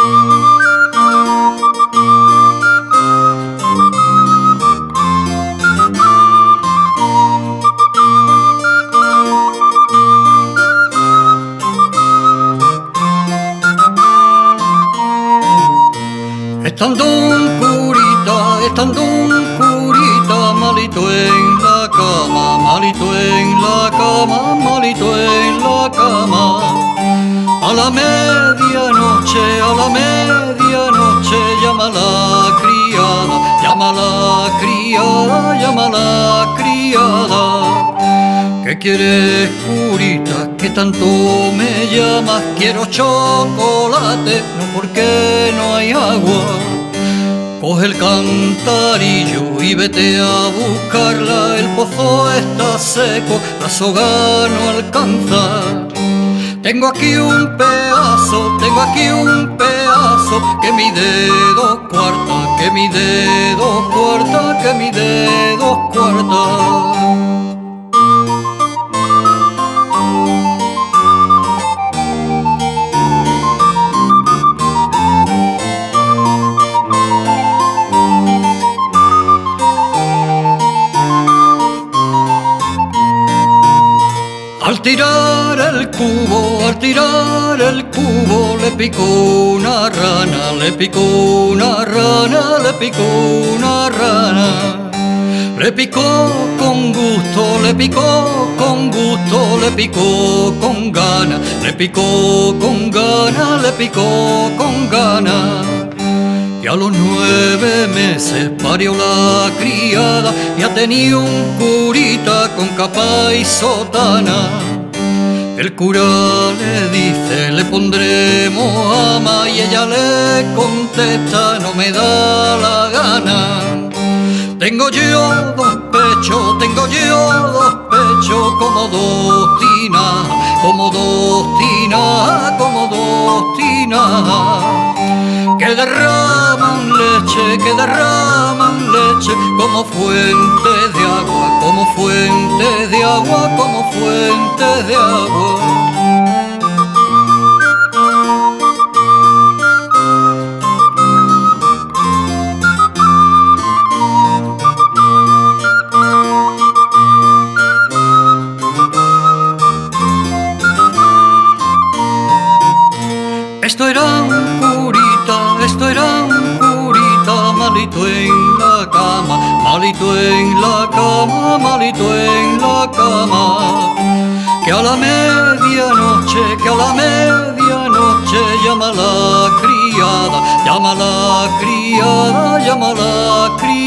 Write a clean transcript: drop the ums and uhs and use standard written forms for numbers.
Estando un curita, malito en la cama, malito en la cama, malito en la cama. A la medianoche, llama la criada, llama la criada, llama la criada. ¿Qué quieres, curita? ¿Qué tanto me llamas? Quiero chocolate, no porque no hay agua. Coge el cantarillo y vete a buscarla. El pozo está seco, la soga no alcanza. Tengo aquí un pedazo que mide 2 cuartas, que mide 2 cuartas, que mide 2 cuartas. Al tirar el cubo, le picó una rana, le picó una rana, le picó una rana. Le picó con gusto, le picó con gusto, le picó con gana, le picó con gana, le picó con gana. Y a los 9 meses parió la criada, y ha tenido un curita con capa y sotana. El cura le dice, le pondremos ama, y ella le contesta, no me da la gana. Tengo yo 2 pechos, como 2 tinas, como 2 tinas, como 2 tinas. Que derraman leche, como fuentes de agua, como fuentes de agua, como fuentes de agua. Esto era un curita, malito en la cama, malito en la cama, malito en la cama. Que a la medianoche, llama la criada, llama la criada, llama la criada.